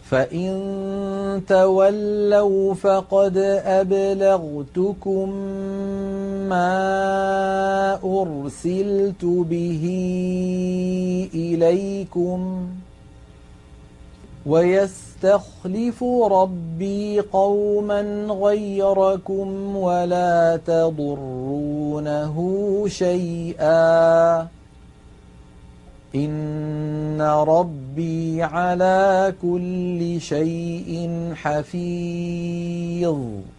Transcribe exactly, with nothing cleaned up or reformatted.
فإن تولوا فقد أبلغتكم ما أرسلت به إليكم ويستخلف ربي قوما غيركم ولا تضرونه شيئا إن ربي على كل شيء حفيظ.